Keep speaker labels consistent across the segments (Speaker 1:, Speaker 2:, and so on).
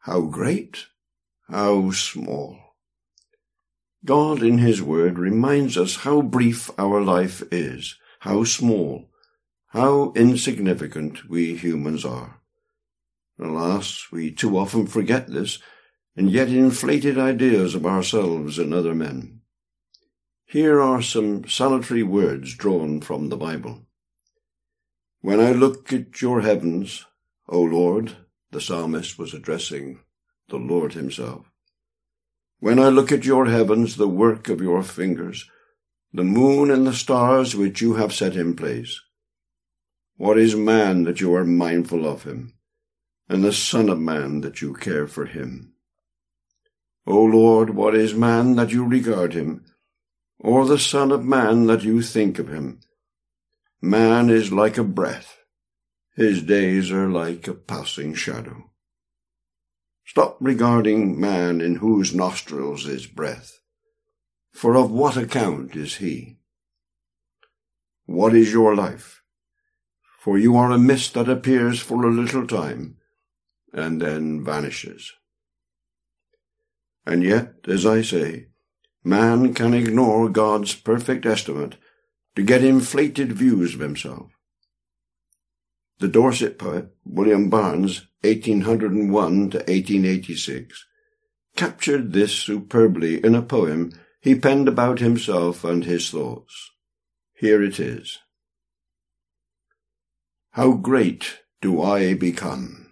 Speaker 1: how great, how small. God in his word reminds us how brief our life is, how small, how insignificant we humans are. Alas, we too often forget this, and get inflated ideas of ourselves and other men. Here are some salutary words drawn from the Bible. When I look at your heavens, O Lord, the psalmist was addressing the Lord himself. When I look at your heavens, the work of your fingers, the moon and the stars which you have set in place. What is man that you are mindful of him, and the Son of Man that you care for him? O Lord, what is man that you regard him, or the Son of Man that you think of him? Man is like a breath. His days are like a passing shadow. Stop regarding man in whose nostrils is breath, for of what account is he? What is your life? For you are a mist that appears for a little time, and then vanishes. And yet, as I say, man can ignore God's perfect estimate to get inflated views of himself. The Dorset poet, William Barnes, 1801 to 1886, captured this superbly in a poem he penned about himself and his thoughts. Here it is. How great do I become?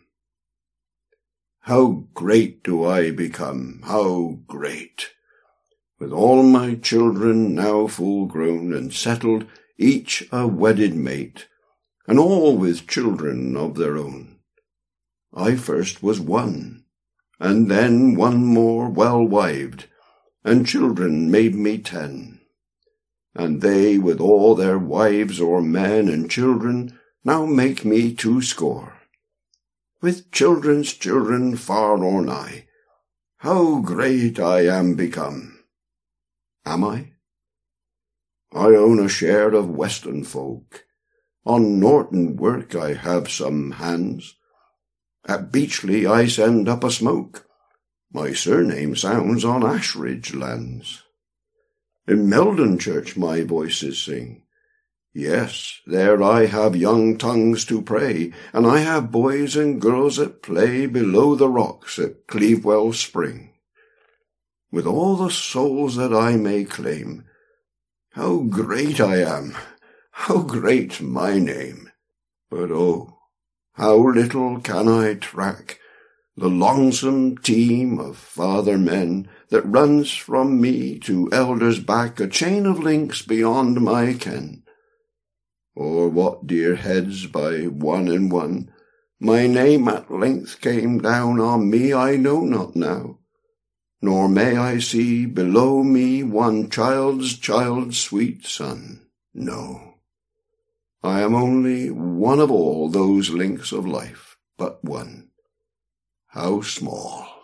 Speaker 1: How great do I become? How great! With all my children now full grown and settled, each a wedded mate, and all with children of their own. I first was one, and then one more well-wived, and children made me 10. And they, with all their wives or men and children, now make me 20. With children's children far or nigh, how great I am become! Am I? I own a share of Western folk. On Norton work I have some hands. At Beachley I send up a smoke. My surname sounds on Ashridge lands. In Meldon Church my voices sing. Yes, there I have young tongues to pray, and I have boys and girls at play below the rocks at Cleavewell Spring. With all the souls that I may claim, how great I am! How great my name! But oh, how little can I track the longsome team of father men that runs from me to elders back, a chain of links beyond my ken. Or what dear heads by one and one my name at length came down on me, I know not now, nor may I see below me one child's sweet son. No. I am only one of all those links of life, but one. How small!